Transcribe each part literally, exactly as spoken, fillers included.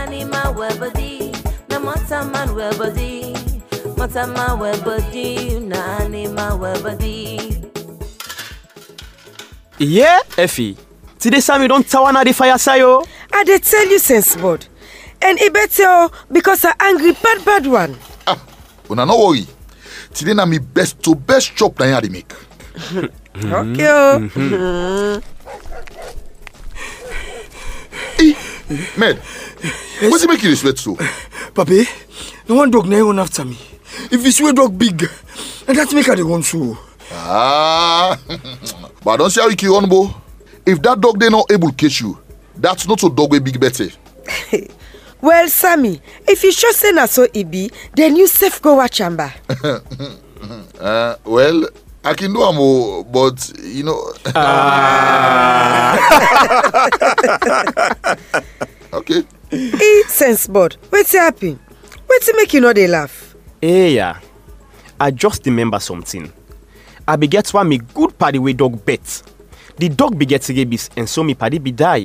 animal well body, na mata man well body, mata man well body, na animal well body. Yeah, Effie. Today Sammy don't tawana the fire sayo. I dey tell you sense board. And it better because I angry bad bad one. Ah, una no worry. Today na me best to best chop na I dey make. Okay. Oh. Hey, Med, yes. What's make you sweat so? Papi, no one dog na run after me. If you swear dog big, and that make her the one so. Ah, but I don't see how you kill on bo. If that dog they not able to catch you, that's not a dog with big better. Well, Sammy, if you sure say na so it be, then you safe go watch chamber. uh, well, I can do am, but you know. Ah. Okay. E sense board. What's happen? What's make you know they laugh? Hey, yeah. I just remember something. I be get one me good party way dog bet. The dog be get rabies and so me party be die.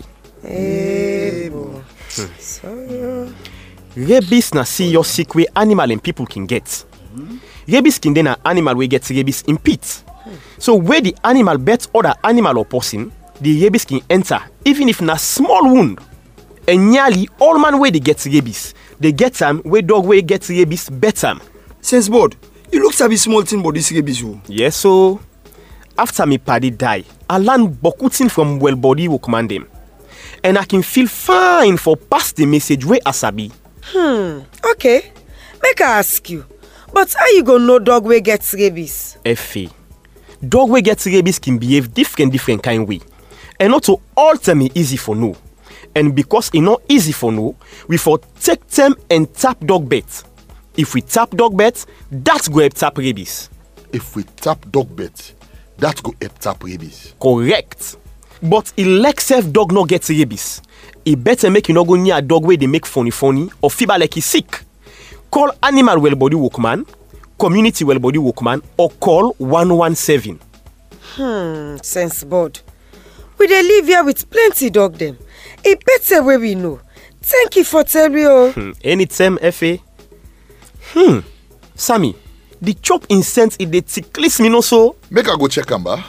Hey, boy. Hmm. Sorry. Rabies na serious sick way animal and people can get. Mm-hmm. Rabies can then an animal way get rabies in pit. Hmm. So where the animal bet other animal or person, the rabies can enter even if na small wound. And nearly all man way they get rabies. They get them where dog way get rabies better. Sense board, you look a small thing but this rabies you. Yes, so after me paddy die, I learn bokutin from well body will command them. And I can feel fine for pass the message where Asabi. Hmm, okay. Make I ask you. But how you gonna know dog way gets rabies? Effie. Dog way gets rabies can behave different different kind way. And not to all time me easy for no. And because it not easy for no, we for take them and tap dog bet. If we tap dog bet, that's go help tap rabies. If we tap dog bet, that's go help tap rabies. Correct. But elect self dog not get rabies. It better make you not go near a dog where they make funny funny or fever like he's sick. Call animal well body workman, community well body workman, or call one one seven. Hmm, sense board. We dey live here with plenty dog them. It better where we know. Thank you for telling you. Hmm, anytime, F A. Hmm, Sammy, the chop incense it they ticklish me no so. Make I go check Amba.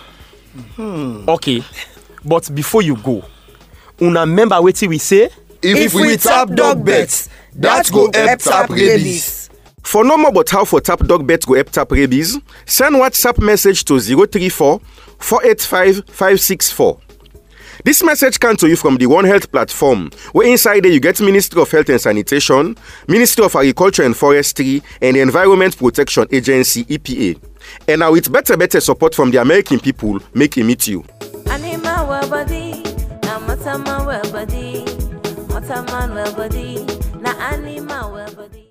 Hmm. Okay, but before you go, una remember what we say? If, if we, we tap dog bets, that go help tap rabies. For no more about how for tap dog bets go help tap rabies, send WhatsApp message to zero three four, four eight five, five six four. This message comes to you from the One Health platform, where inside there you get Ministry of Health and Sanitation, Ministry of Agriculture and Forestry, and the Environment Protection Agency, E P A. And now with better, better support from the American people, make it meet you. Animal well body, na mata man well body, mata man well body, na animal well body.